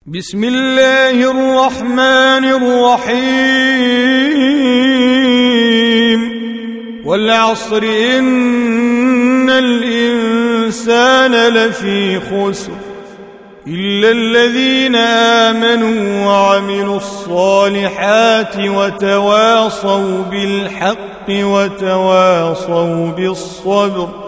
بسم الله الرحمن الرحيم والعصر إن الإنسان لفي خسر إلا الذين آمنوا وعملوا الصالحات وتواصوا بالحق وتواصوا بالصبر